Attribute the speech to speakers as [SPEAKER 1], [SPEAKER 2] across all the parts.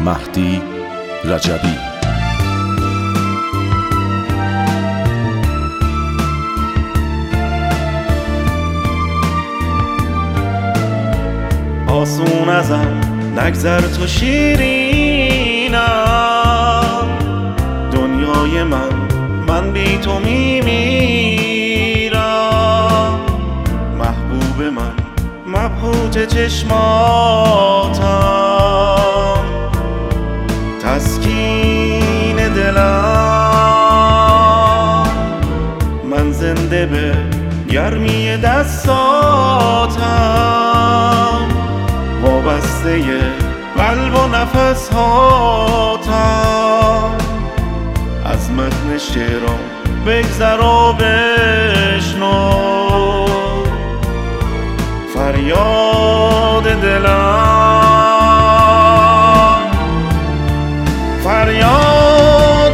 [SPEAKER 1] مهدی رجبی.
[SPEAKER 2] آسون ازم نگذر تو شیرینم، دنیای من بی تو میمیرم. محبوب من مبهوت چشماتم، تسکین دلم. من زنده به گرمی دستاتم، وابسته قلب و نفس هاتم. از متن شعرام بگذر و بشنو فریاد دلم، فریاد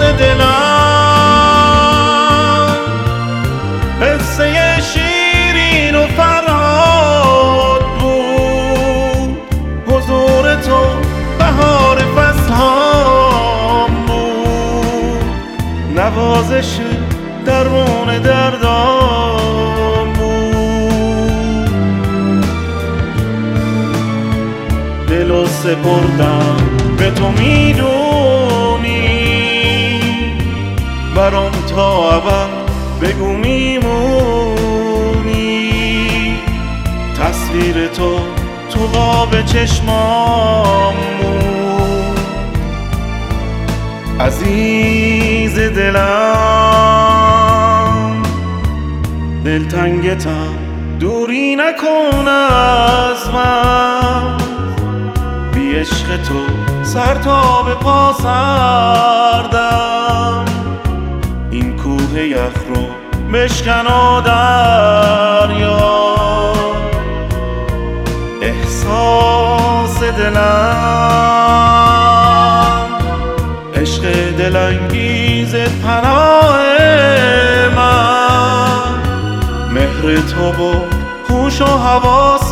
[SPEAKER 2] دلم. قصه شیرین و فرهاد بود، حضور تو بهار فصل‌هام بود. نوازش درمون دردام بود. دلو سپردم به تو میدونی، برام تا ابد بگو میمونی. تصویر تو قاب چشمام بود. عزیز دلم، دلتنگتم دوری نکن از من. بی عشق تو سر تا به پا سردم. این کوه یخ رو بشکن و دریا. احساس دلم، عشق دلانگیز پناه من. مهر تو و هوش و حواس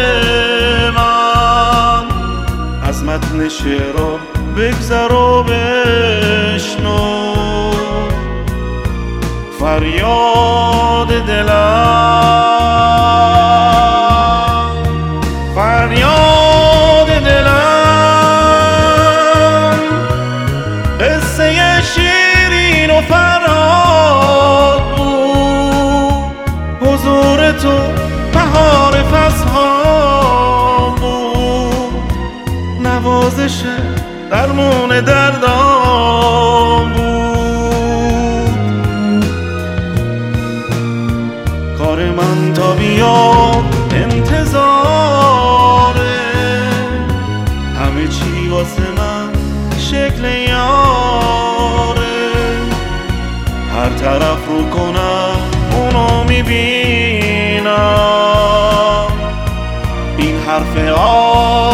[SPEAKER 2] من. از متن شعرام بگذر و بشنو فریاد دلم، فریاد دلم. قصه شیرین و فرهاد بود، حضور تو بهار فصل‌هام بود. نوازش درمون دردام بود. کار من تا بیاد انتظاره، همه چی واسه من شکل یاره. هر طرف رو کنم اونو میبینم. این حرف